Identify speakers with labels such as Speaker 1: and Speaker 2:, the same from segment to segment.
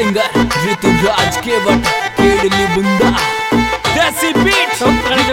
Speaker 1: singer Rituraj केवट केडली बुंदा देसी beat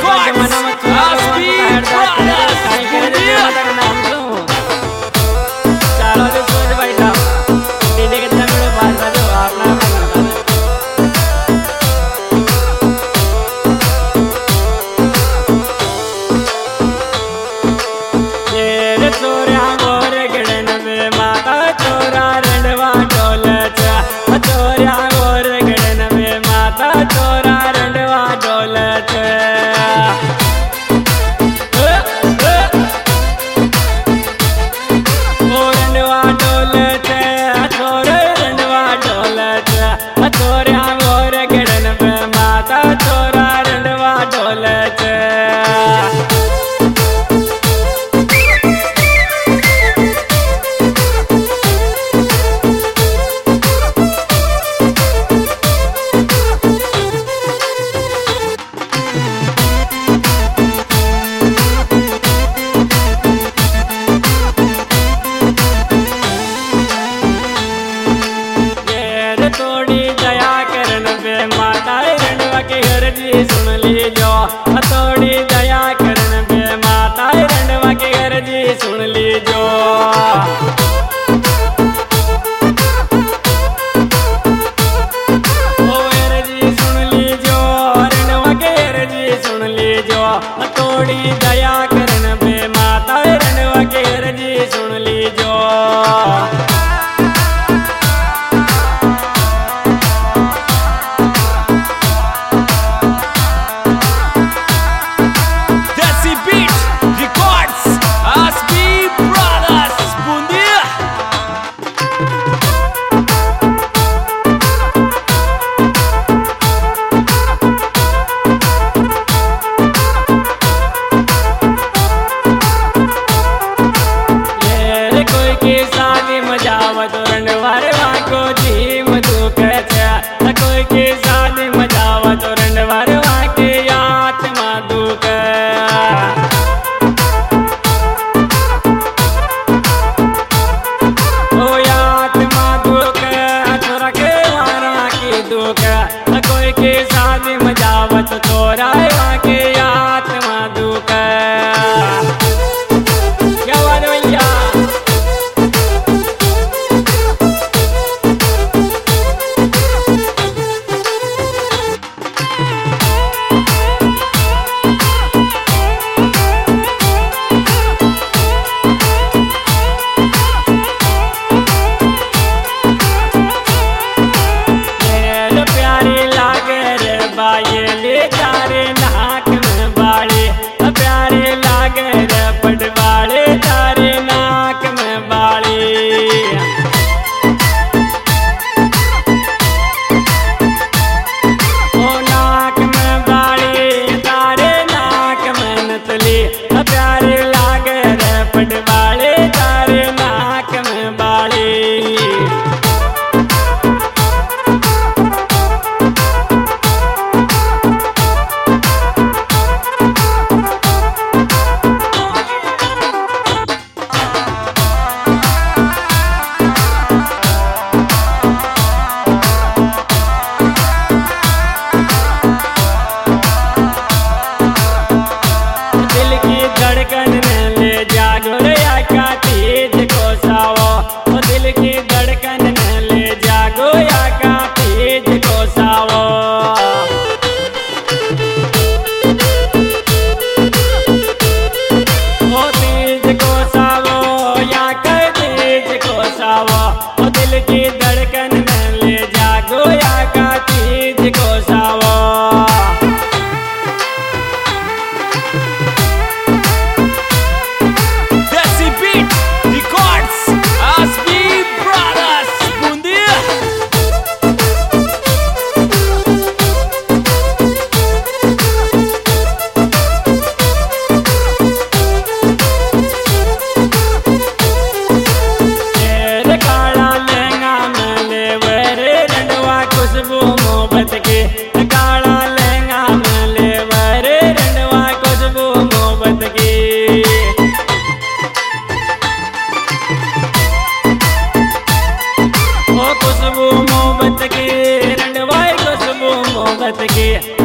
Speaker 2: सुन लीजो थोड़ी दया करन बे माता रंडवा के घर जी सुन लीजो ओ घर जी सुन लीजो रंडवा के घर जी सुन लीजो थोड़ी दया करन बे माता रंडवा के घर जी सुन लीजो कोई के साथ मजावा तो रंडवारवा के आत्मा दुख ओ आत्मा दुख तोरा के मारा की दुख कोई के साथ मजावत तोरा के आत्मा दुख क्या बात भैया ये ले तारे नाक में बाड़े प्यारे लागे रे पटवाड़े तारे नाक में बाड़े ओ नाक में बाड़े तारे नाक में नतली प्यारे लागे रे पटवाड़े तारे नाक में बाड़े धड़कन में ले जागो रे आका तेज को सावो ओ दिल की धड़कन में ले जागो आका तेज को सावो ओ तेज को सावो या कर तेज को सावो ओ दिल की धड़कन में ले जागो आका तेज को सावो खुशबू मोहब्बत की औरत की